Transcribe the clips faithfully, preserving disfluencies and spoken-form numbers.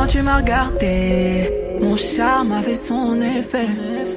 quand tu m'as regardé, mon charme a fait son effet.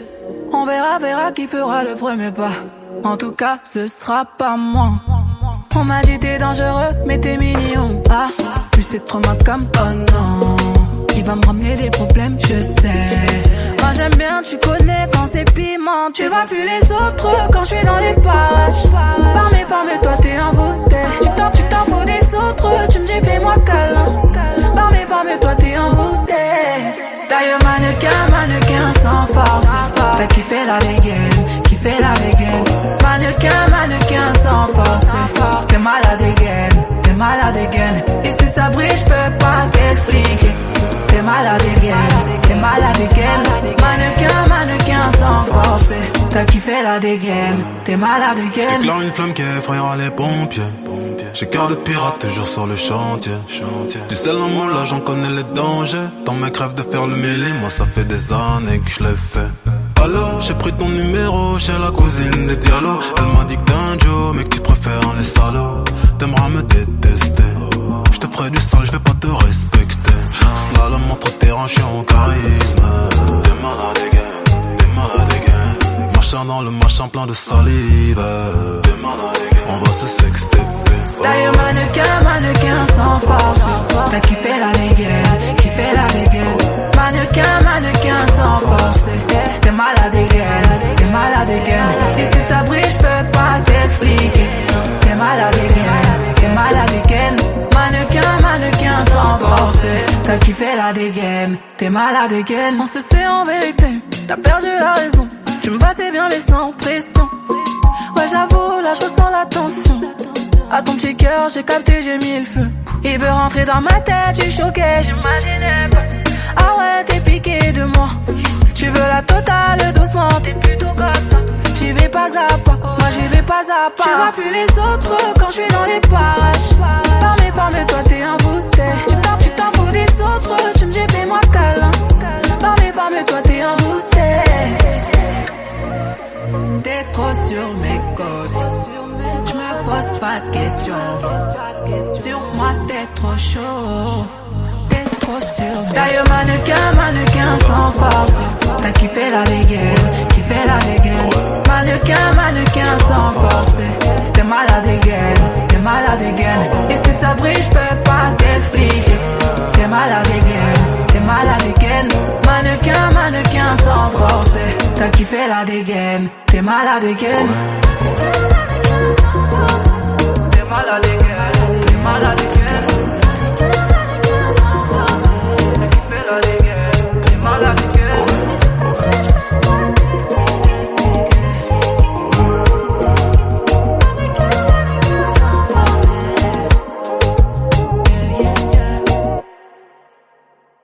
On verra, verra qui fera le premier pas. En tout cas, ce sera pas moi. On m'a dit t'es dangereux, mais t'es mignon. Ah, plus c'est trop mal comme oh non. Il va me ramener des problèmes, je sais. Moi j'aime bien, tu connais quand c'est piment. Tu vois plus les autres quand je suis dans les parages. Par mes formes, toi t'es envoûté. Tu t'en, tu t'en fous des autres, tu me dis fais-moi câlin. Par mes formes, toi t'es envoûté. Taille mannequin, mannequin sans force. T'as kiffé la dégaine, kiffé la dégaine. Mannequin, mannequin sans force. T'es malade dégaine, t'es malade dégaine. Et si ça brille, je peux pas t'expliquer. T'es malade dégaine, t'es malade dégaine. Mannequin, mannequin sans force. T'as kiffé la dégaine, t'es malade dégaine. J'éclaire une flamme qui effrayera les pompiers. J'ai cœur de pirate toujours sur le chantier. Du sel en mon là, j'en connais les dangers. Tant mes crèves de faire le mêlé, moi ça fait des années que je l'ai fait. Alors j'ai pris ton numéro chez la cousine des Diallo. Elle m'a dit que t'es un Joe, mais que tu préfères les salauds. T'aimeras me détester. Je te ferai du sale, je vais pas te respecter. Slalom entre tes hanches en charisme. T'es malade again, t'es malade again. Machin dans le machin plein de salive. T'es malade again, on va se sexter. Taille mannequin, mannequin sans force. T'as kiffé la dégaine, kiffé la dégaine. Mannequin, mannequin sans force. T'es malade dégaine, t'es malade dégaine. Et si ça brille, je peux pas t'expliquer. T'es malade dégaine, t'es malade dégaine. Mannequin, mannequin sans force. T'as kiffé la dégaine, t'es malade dégaine. On se sait en vérité, t'as perdu la raison. Tu me passais bien mais sans pression. Ouais j'avoue, là je ressens la tension. À ton petit cœur, j'ai capté, j'ai mis le feu. Il veut rentrer dans ma tête, je suis choquée. J'imaginais pas. Ah ouais, t'es piqué de moi. Tu veux la totale doucement. T'es plutôt comme ça. J'y vais pas à pas. Moi j'y vais pas à pas. Tu vois plus les autres quand je suis dans les parages. Par mes formes, toi t'es envoûté. Tu t'en, tu t'en fous des autres. Tu me dis fais-moi câlin. Par mes formes, toi t'es envoûté. T'es trop sur mes côtes. Je me pose pas de questions. Sur moi t'es trop chaud. T'es trop sur. Taille mannequin, mannequin sans force. T'as kiffé la dégaine, kiffé la dégaine. Mannequin, mannequin sans force. T'es malade dégaine, t'es malade dégaine. Et si ça brille, je peux pas t'expliquer. T'es malade dégaine, t'es malade dégaine. Mannequin, mannequin sans force. T'as kiffé la dégaine, t'es malade dégaine. T'es malade dégaine, t'es malade dégaine. T'as kiffé la dégaine, t'es malade dégaine.